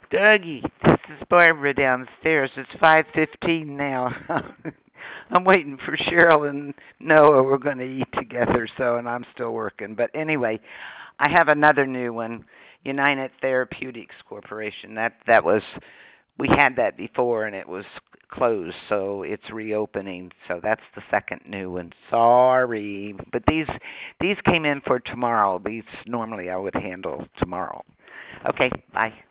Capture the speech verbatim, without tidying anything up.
Dougie, this is Barbara downstairs. It's five fifteen now. I'm waiting for Cheryl and Noah. We're going to eat together, so and I'm still working. But anyway, I have another new one, United Therapeutics Corporation. That that was we had that before and it was closed, so it's reopening. So that's the second new one. Sorry, but these these came in for tomorrow. These normally I would handle tomorrow. Okay, bye.